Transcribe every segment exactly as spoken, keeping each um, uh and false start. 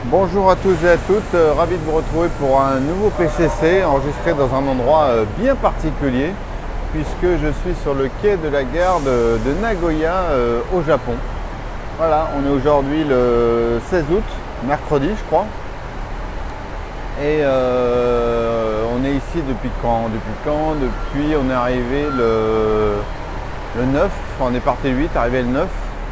Bonjour à tous et à toutes, euh, ravi de vous retrouver pour un nouveau P C C enregistré dans un endroit euh, bien particulier puisque je suis sur le quai de la gare de, de Nagoya euh, au Japon. Voilà, on est aujourd'hui le seize août, mercredi je crois. Et euh, on est ici depuis quand Depuis quand Depuis on est arrivé le, le neuf, enfin, on est parti le huit, arrivé le neuf.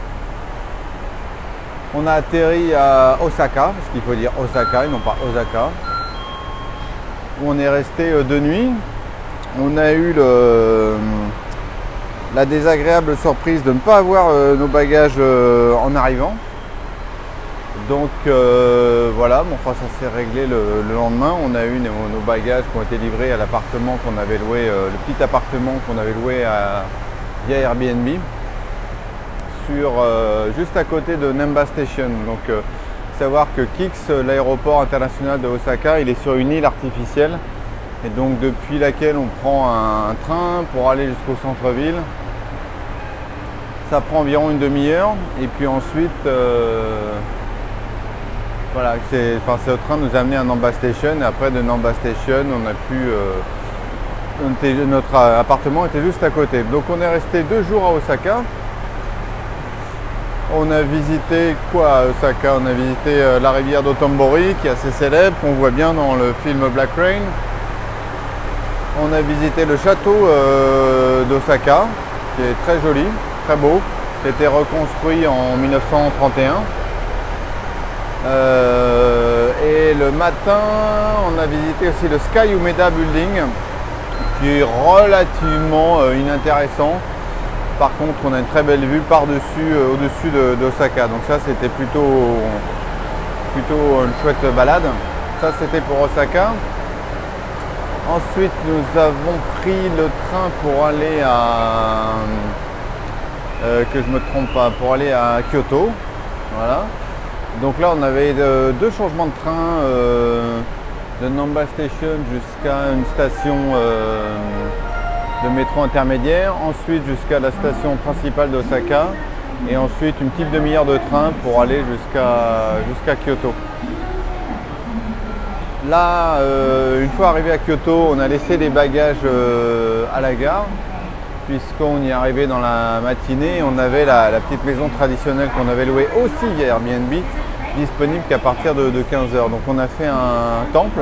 On a atterri à Osaka, parce qu'il faut dire Osaka et non pas Osaka, où on est resté deux nuits. On a eu le, la désagréable surprise de ne pas avoir nos bagages en arrivant. Donc euh, voilà, bon, enfin, ça s'est réglé le, le lendemain. On a eu nos, nos bagages qui ont été livrés à l'appartement qu'on avait loué, euh, le petit appartement qu'on avait loué à, via Airbnb. Sur, euh, juste à côté de Namba Station. Donc euh, savoir que Kix, l'aéroport international de Osaka, il est sur une île artificielle et donc depuis laquelle on prend un, un train pour aller jusqu'au centre-ville. Ça prend environ une demi-heure et puis ensuite euh, voilà, c'est, enfin, ce train nous a amené à Namba Station et après de Namba Station on a pu euh, on était, notre appartement était juste à côté. Donc on est resté deux jours à Osaka. On a visité quoi à Osaka? On a visité euh, la rivière d'Otombori qui est assez célèbre, qu'on voit bien dans le film Black Rain. On a visité le château euh, d'Osaka, qui est très joli, très beau, qui a été reconstruit en mille neuf cent trente et un. Euh, et le matin, on a visité aussi le Sky Umeda Building, qui est relativement euh, inintéressant. Par contre, on a une très belle vue par-dessus, euh, au-dessus d'Osaka. Donc ça, c'était plutôt, plutôt une chouette balade. Ça, c'était pour Osaka. Ensuite, nous avons pris le train pour aller à... Euh, que je me trompe pas, pour aller à Kyoto. Voilà. Donc là, on avait de, deux changements de train euh, de Namba Station jusqu'à une station... Euh, de métro intermédiaire, ensuite jusqu'à la station principale d'Osaka et ensuite une petite demi-heure de train pour aller jusqu'à jusqu'à Kyoto. Là, euh, une fois arrivé à Kyoto, on a laissé les bagages euh, à la gare puisqu'on y est arrivé dans la matinée et on avait la, la petite maison traditionnelle qu'on avait louée aussi via Airbnb disponible qu'à partir de, de quinze heures. Donc on a fait un temple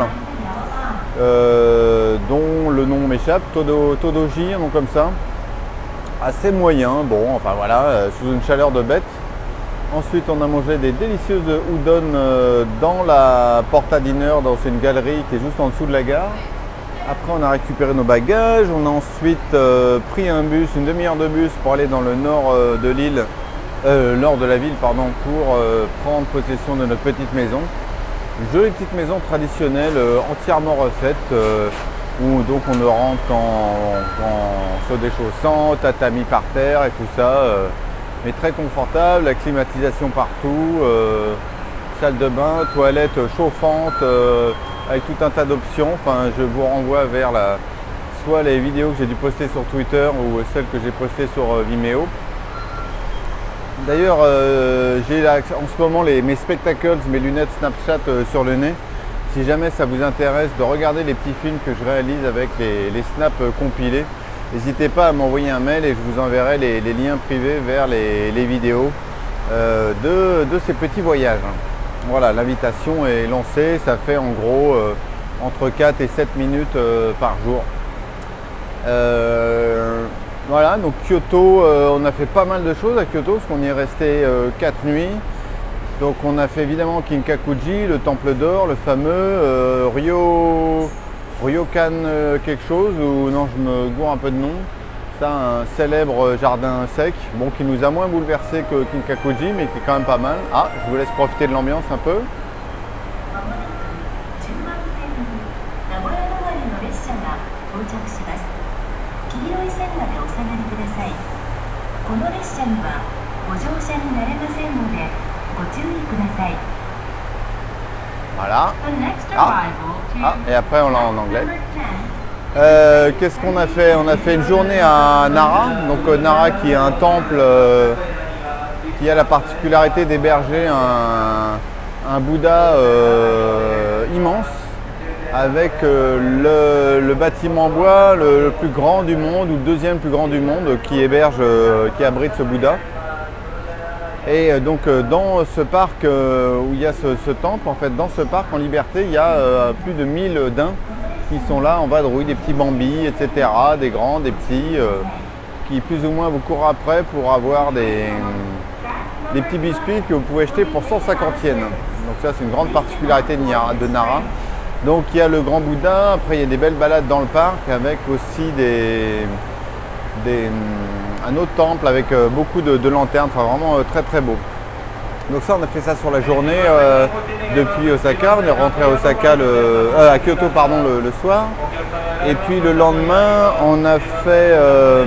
Euh, dont le nom m'échappe, Todo, Todoji, un nom comme ça, assez moyen, bon, enfin voilà, euh, sous une chaleur de bête. Ensuite, on a mangé des délicieuses udon euh, dans la Porta Diner, dans une galerie qui est juste en dessous de la gare. Après, on a récupéré nos bagages, on a ensuite euh, pris un bus, une demi-heure de bus pour aller dans le nord euh, de l'île, euh, nord de la ville, pardon, pour euh, prendre possession de notre petite maison. Une jolie petite maison traditionnelle, euh, entièrement refaite, euh, où donc on rentre en, en se déchaussant, tatami par terre et tout ça, euh, mais très confortable, la climatisation partout, euh, salle de bain, toilette chauffante, euh, avec tout un tas d'options. Enfin, je vous renvoie vers la, soit les vidéos que j'ai dû poster sur Twitter ou celles que j'ai postées sur euh, Vimeo. D'ailleurs, euh, j'ai en ce moment les, mes spectacles, mes lunettes Snapchat euh, sur le nez. Si jamais ça vous intéresse de regarder les petits films que je réalise avec les, les snaps euh, compilés, n'hésitez pas à m'envoyer un mail et je vous enverrai les, les liens privés vers les, les vidéos euh, de, de ces petits voyages. Voilà, l'invitation est lancée. Ça fait en gros euh, entre quatre et sept minutes euh, par jour. Euh, Voilà, donc Kyoto, euh, on a fait pas mal de choses à Kyoto parce qu'on y est resté euh, quatre nuits. Donc on a fait évidemment Kinkakuji, le temple d'or, le fameux euh, Ryo, Ryokan euh, quelque chose, ou non je me gourre un peu de nom. Ça, un célèbre jardin sec, bon qui nous a moins bouleversé que Kinkakuji, mais qui est quand même pas mal. Ah, je vous laisse profiter de l'ambiance un peu. Voilà. Ah. Ah, et après on l'a en anglais. Euh, Qu'est-ce qu'on a fait? On a fait une journée à Nara. Donc euh, Nara qui est un temple euh, qui a la particularité d'héberger un, un Bouddha euh, immense avec euh, le, le bâtiment en bois le, le plus grand du monde ou le deuxième plus grand du monde qui héberge, euh, qui abrite ce Bouddha. Et euh, donc euh, dans ce parc euh, où il y a ce, ce temple, en fait dans ce parc en liberté, il y a euh, plus de mille daims qui sont là en vadrouille, des petits bambis, et cetera, des grands, des petits, euh, qui plus ou moins vous courent après pour avoir des, des petits biscuits que vous pouvez acheter pour cent cinquante yens. Donc ça c'est une grande particularité de Nara. Donc il y a le grand Bouddha, après il y a des belles balades dans le parc avec aussi des, des, un autre temple avec beaucoup de, de lanternes, enfin vraiment très très beau. Donc ça on a fait ça sur la journée euh, depuis Osaka, on est rentré à Osaka le, euh, à Kyoto pardon le, le soir. Et puis le lendemain on a fait euh,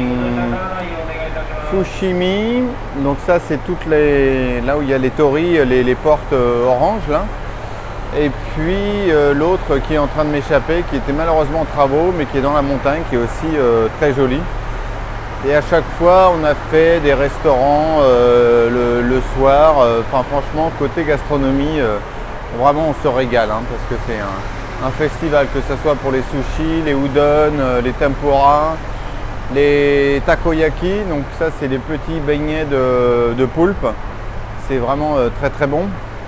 Fushimi, donc ça c'est toutes les là où il y a les torii, les, les portes euh, oranges là. Et puis euh, l'autre qui est en train de m'échapper, qui était malheureusement en travaux, mais qui est dans la montagne, qui est aussi euh, très joli. Et à chaque fois, on a fait des restaurants euh, le, le soir. Euh, enfin, franchement, côté gastronomie, euh, vraiment, on se régale, hein, parce que c'est un, un festival, que ce soit pour les sushis, les udon, euh, les tempura, les takoyaki. Donc ça, c'est des petits beignets de, de poulpe. C'est vraiment euh, très très bon.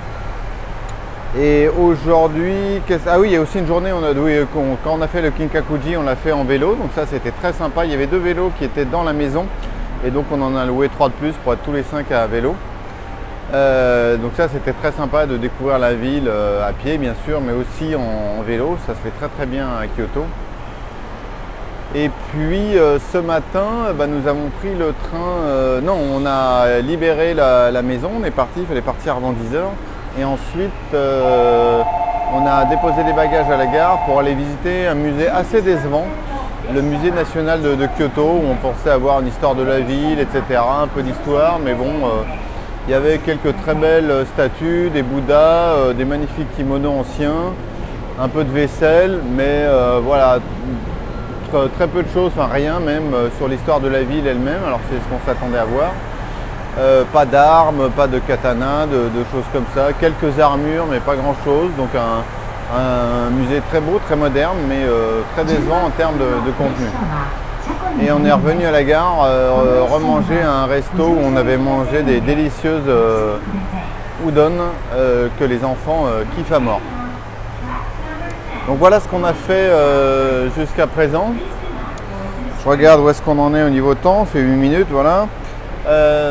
Et aujourd'hui, ah oui, il y a aussi une journée, on a, oui, quand on a fait le Kinkakuji, on l'a fait en vélo, donc ça c'était très sympa. Il y avait deux vélos qui étaient dans la maison, et donc on en a loué trois de plus pour être tous les cinq à vélo. Euh, donc ça c'était très sympa de découvrir la ville euh, à pied bien sûr, mais aussi en, en vélo, ça se fait très très bien à Kyoto. Et puis euh, ce matin, bah, nous avons pris le train, euh, non, on a libéré la, la maison, on est parti, il fallait partir avant dix heures. Et ensuite, euh, on a déposé les bagages à la gare pour aller visiter un musée assez décevant, le musée national de, de Kyoto, où on pensait avoir une histoire de la ville, et cetera, un peu d'histoire, mais bon, euh, il y avait quelques très belles statues, des Bouddhas, euh, des magnifiques kimonos anciens, un peu de vaisselle, mais euh, voilà, très, très peu de choses, enfin rien même euh, sur l'histoire de la ville elle-même, alors c'est ce qu'on s'attendait à voir. Euh, pas d'armes, pas de katana, de, de choses comme ça, quelques armures mais pas grand chose, donc un, un musée très beau, très moderne mais euh, très décevant en termes de, de contenu. Et on est revenu à la gare euh, remanger à un resto où on avait mangé des délicieuses euh, udon euh, que les enfants euh, kiffent à mort. Donc voilà ce qu'on a fait euh, jusqu'à présent. Je regarde où est-ce qu'on en est au niveau temps, ça fait huit minutes, voilà. Euh,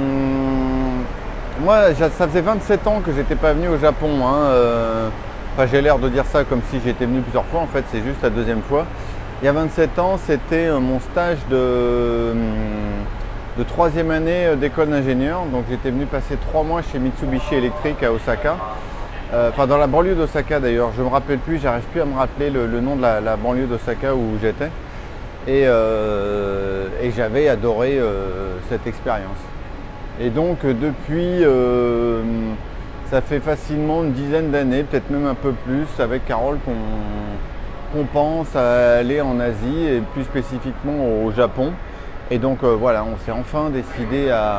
moi, ça faisait vingt-sept ans que j'étais pas venu au Japon. Hein, euh, enfin, j'ai l'air de dire ça comme si j'étais venu plusieurs fois. En fait, c'est juste la deuxième fois. Il y a vingt-sept ans, c'était mon stage de, de troisième année d'école d'ingénieur. Donc, j'étais venu passer trois mois chez Mitsubishi Electric à Osaka. Euh, enfin, dans la banlieue d'Osaka d'ailleurs. Je me rappelle plus, j'arrive plus à me rappeler le, le nom de la, la banlieue d'Osaka où j'étais. Et, euh, et j'avais adoré euh, cette expérience. Et donc depuis, euh, ça fait facilement une dizaine d'années, peut-être même un peu plus, avec Carole, qu'on qu'on pense à aller en Asie et plus spécifiquement au Japon. Et donc euh, voilà, on s'est enfin décidé à,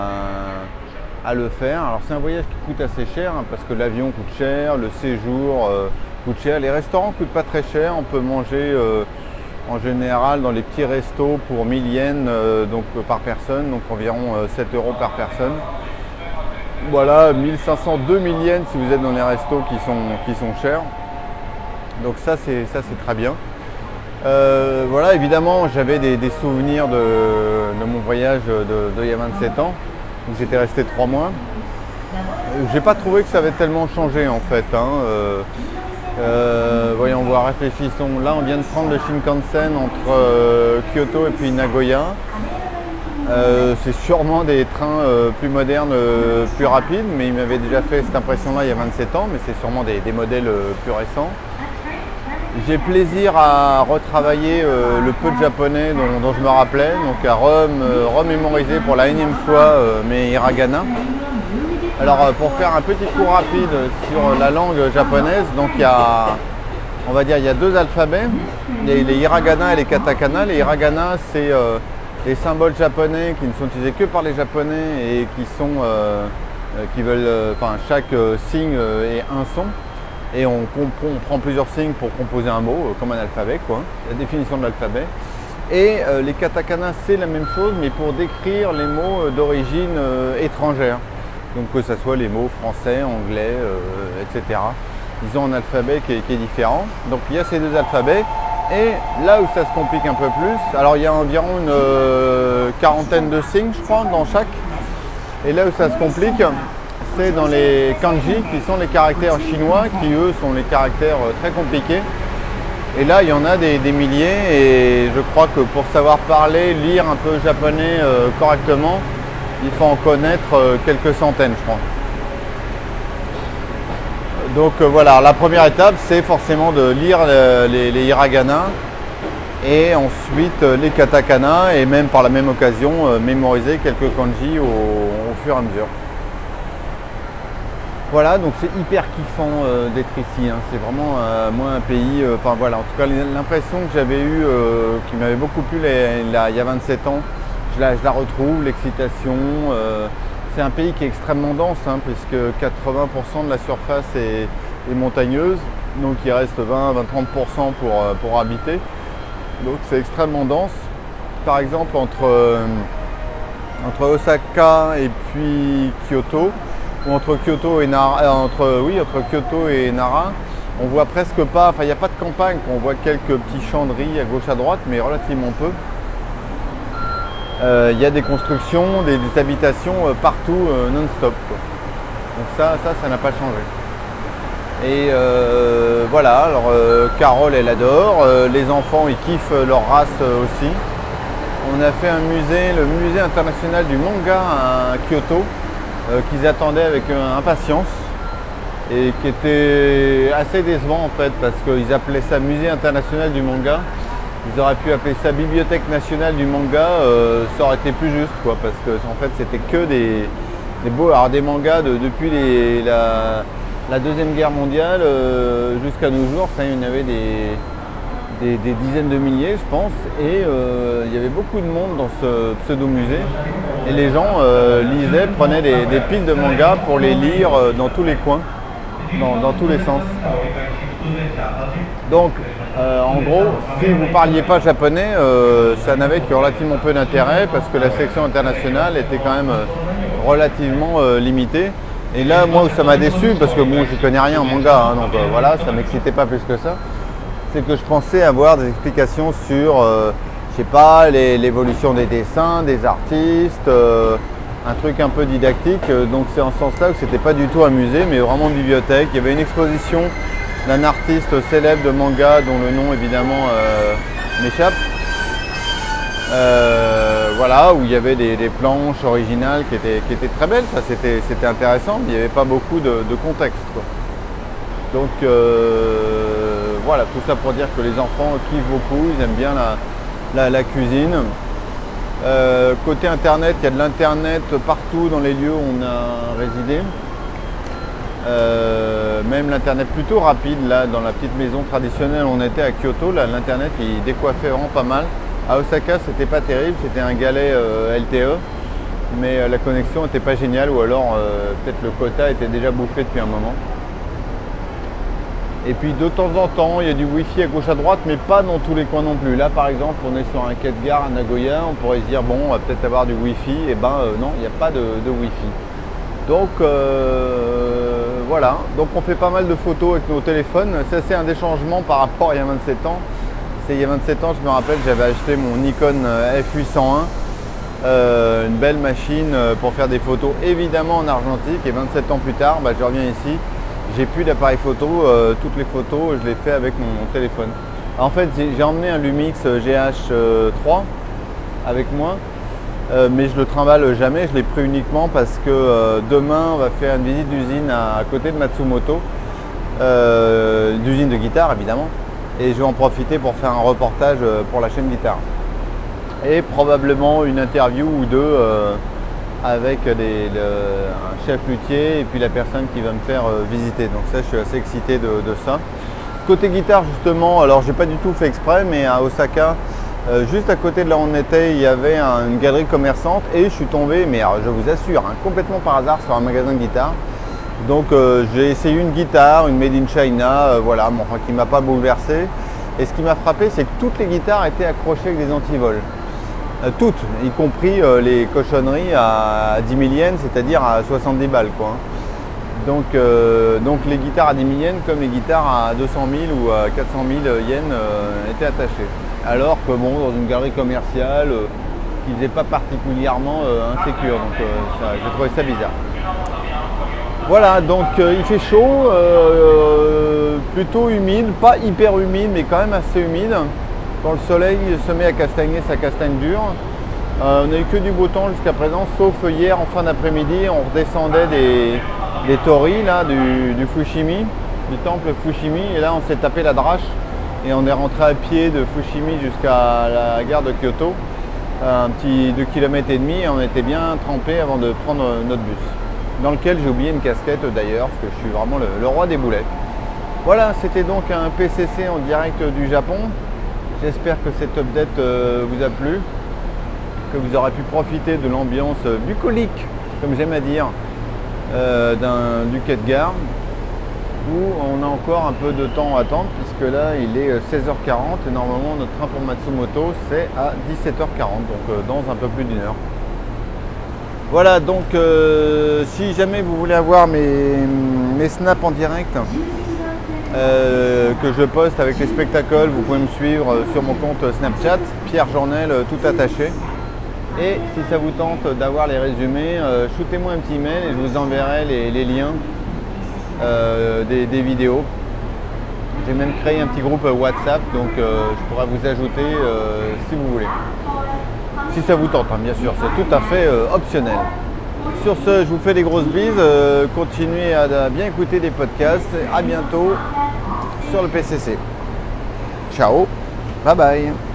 à le faire. Alors c'est un voyage qui coûte assez cher, hein, parce que l'avion coûte cher, le séjour euh, coûte cher, les restaurants coûtent pas très cher, on peut manger euh, en général dans les petits restos pour mille yens euh, donc, par personne, donc environ euh, sept euros par personne. Voilà, mille cinq cents, deux mille yens si vous êtes dans les restos qui sont, qui sont chers. Donc ça c'est ça c'est très bien. Euh, voilà, évidemment j'avais des, des souvenirs de, de mon voyage de, de il y a vingt-sept ans, où j'étais resté trois mois. J'ai pas trouvé que ça avait tellement changé en fait. Hein. Euh, Euh, voyons voir, réfléchissons. Là, on vient de prendre le Shinkansen entre euh, Kyoto et puis Nagoya. Euh, c'est sûrement des trains euh, plus modernes, euh, plus rapides, mais il m'avait déjà fait cette impression-là il y a vingt-sept ans, mais c'est sûrement des, des modèles euh, plus récents. J'ai plaisir à retravailler euh, le peu de japonais dont, dont je me rappelais, donc à rem, euh, remémoriser pour la énième fois euh, mes hiragana. Alors pour faire un petit cours rapide sur la langue japonaise, donc il y a, on va dire, il y a deux alphabets, il y a les hiragana et les katakana. Les hiragana, c'est euh, les symboles japonais qui ne sont utilisés que par les japonais et qui sont euh, euh, qui veulent, euh, enfin chaque euh, signe euh, est un son et on, on prend plusieurs signes pour composer un mot, euh, comme un alphabet quoi, la définition de l'alphabet. Et euh, les katakana c'est la même chose mais pour décrire les mots d'origine euh, étrangère. Donc que ce soit les mots français, anglais, euh, et cetera. Ils ont un alphabet qui est, qui est différent. Donc il y a ces deux alphabets. Et là où ça se complique un peu plus, alors il y a environ une euh, quarantaine de signes je crois dans chaque. Et là où ça se complique, c'est dans les kanji qui sont les caractères chinois qui eux sont les caractères très compliqués. Et là il y en a des, des milliers et je crois que pour savoir parler, lire un peu japonais euh, correctement, il faut en connaître euh, quelques centaines je crois. Donc euh, voilà, la première étape c'est forcément de lire euh, les, les hiragana et ensuite euh, les katakana et même par la même occasion euh, mémoriser quelques kanji au, au fur et à mesure. Voilà, donc c'est hyper kiffant euh, d'être ici, hein. C'est vraiment euh, moi un pays, euh, enfin voilà, en tout cas l'impression que j'avais eue, euh, qui m'avait beaucoup plu les, la, il y a vingt-sept ans, je la, je la retrouve, l'excitation. Euh, c'est un pays qui est extrêmement dense, hein, puisque quatre-vingts pour cent de la surface est, est montagneuse, donc il reste vingt à trente pour cent pour, pour habiter. Donc c'est extrêmement dense. Par exemple entre, euh, entre Osaka et puis Kyoto, ou entre Kyoto et Nara, euh, entre, oui, entre Kyoto et Nara, on voit presque pas, enfin il n'y a pas de campagne, on voit quelques petits champs de riz à gauche à droite, mais relativement peu. Il euh, y a des constructions, des, des habitations euh, partout euh, non-stop. Donc ça, ça, ça n'a pas changé. Et euh, voilà, alors euh, Carole elle adore, euh, les enfants ils kiffent leur race euh, aussi. On a fait un musée, le musée international du manga à Kyoto, euh, qu'ils attendaient avec euh, impatience et qui était assez décevant en fait parce qu'ils appelaient ça musée international du manga. Ils auraient pu appeler ça bibliothèque nationale du manga, euh, ça aurait été plus juste quoi, parce que en fait c'était que des, des beaux, alors des mangas de, depuis les, la, la deuxième guerre mondiale euh, jusqu'à nos jours, ça il y en avait des, des, des dizaines de milliers je pense, et euh, il y avait beaucoup de monde dans ce pseudo musée, et les gens euh, lisaient, prenaient des, des piles de mangas pour les lire euh, dans tous les coins, dans, dans tous les sens. Donc euh, en gros, si vous ne parliez pas japonais, euh, ça n'avait que relativement peu d'intérêt parce que la section internationale était quand même euh, relativement euh, limitée. Et là, moi, où ça m'a déçu, parce que bon, je connais rien en manga, hein, donc euh, voilà, ça m'excitait pas plus que ça, c'est que je pensais avoir des explications sur, euh, je sais pas, l'évolution des dessins, des artistes, euh, un truc un peu didactique. Donc c'est en ce sens-là que c'était pas du tout un musée, mais vraiment une bibliothèque. Il y avait une exposition d'un artiste célèbre de manga dont le nom évidemment euh, m'échappe. Euh, voilà, où il y avait des, des planches originales qui étaient, qui étaient très belles, ça c'était intéressant, mais il n'y avait pas beaucoup de, de contexte, quoi. Donc euh, voilà, tout ça pour dire que les enfants kiffent beaucoup, ils aiment bien la, la, la cuisine. Euh, côté internet, il y a de l'internet partout dans les lieux où on a résidé. Euh, même l'internet plutôt rapide, là dans la petite maison traditionnelle où on était à Kyoto, là l'internet il décoiffait vraiment pas mal. À Osaka c'était pas terrible, c'était un galet euh, L T E, mais euh, la connexion n'était pas géniale, ou alors euh, peut-être le quota était déjà bouffé depuis un moment. Et puis de temps en temps il y a du wifi à gauche à droite, mais pas dans tous les coins non plus. Là par exemple on est sur un quai de gare à Nagoya, on pourrait se dire bon on va peut-être avoir du wifi, et ben euh, non, il n'y a pas de, de wifi. Donc euh, voilà, donc on fait pas mal de photos avec nos téléphones. C'est assez un des changements par rapport à il y a vingt-sept ans. C'est il y a vingt-sept ans, je me rappelle, j'avais acheté mon Nikon F huit cent un, euh, une belle machine pour faire des photos évidemment en argentique, et vingt-sept ans plus tard, bah, je reviens ici, j'ai plus d'appareil photo, euh, toutes les photos je les fais avec mon téléphone. En fait j'ai emmené un Lumix G H trois avec moi. Euh, mais je le trimballe jamais, je l'ai pris uniquement parce que euh, demain on va faire une visite d'usine à, à côté de Matsumoto, euh, d'usine de guitare évidemment, et je vais en profiter pour faire un reportage euh, pour la chaîne Guitare. Et probablement une interview ou deux euh, avec des, le, un chef luthier et puis la personne qui va me faire euh, visiter. Donc ça je suis assez excité de, de ça. Côté guitare justement, alors j'ai pas du tout fait exprès, mais à Osaka, Euh, juste à côté de là où on était, il y avait un- une galerie commerçante et je suis tombé, mais alors, je vous assure, hein, complètement par hasard sur un magasin de guitare. Donc euh, j'ai essayé une guitare, une Made in China, euh, voilà, mais enfin qui ne m'a pas bouleversé. Et ce qui m'a frappé, c'est que toutes les guitares étaient accrochées avec des antivols. Euh, toutes, y compris euh, les cochonneries à dix mille yens, c'est-à-dire à soixante-dix balles, quoi. Donc, euh, donc les guitares à dix mille yens comme les guitares à deux cent mille ou à quatre cent mille yens euh, étaient attachées. Alors que bon, dans une galerie commerciale, euh, qui faisait pas particulièrement euh, insécure. Donc euh, ça, j'ai trouvé ça bizarre. Voilà, donc euh, il fait chaud, euh, plutôt humide, pas hyper humide, mais quand même assez humide. Quand le soleil se met à castagner, ça castagne dur. Euh, on n'a eu que du beau temps jusqu'à présent, sauf hier en fin d'après-midi, on redescendait des, des torii, là, du, du Fushimi, du temple Fushimi, et là on s'est tapé la drache et on est rentré à pied de Fushimi jusqu'à la gare de Kyoto, un petit deux kilomètres et demi, et on était bien trempé avant de prendre notre bus, dans lequel j'ai oublié une casquette d'ailleurs, parce que je suis vraiment le, le roi des boulettes. Voilà, c'était donc un P C C en direct du Japon. J'espère que cette update euh, vous a plu, que vous aurez pu profiter de l'ambiance bucolique, comme j'aime à dire, euh, d'un, du quai de gare, où on a encore un peu de temps à attendre, puisque là il est seize heures quarante et normalement notre train pour Matsumoto c'est à dix-sept heures quarante, donc euh, dans un peu plus d'une heure. Voilà, donc euh, si jamais vous voulez avoir mes, mes snaps en direct euh, que je poste avec les spectacles, vous pouvez me suivre sur mon compte Snapchat, Pierre Journel, tout attaché. Et si ça vous tente d'avoir les résumés, euh, shootez-moi un petit mail et je vous enverrai les, les liens euh, des, des vidéos. J'ai même créé un petit groupe WhatsApp, donc euh, je pourrais vous ajouter euh, si vous voulez. Si ça vous tente, hein, bien sûr, c'est tout à fait euh, optionnel. Sur ce, je vous fais des grosses bises, euh, continuez à, à bien écouter des podcasts, à bientôt sur le P C C. Ciao, bye bye.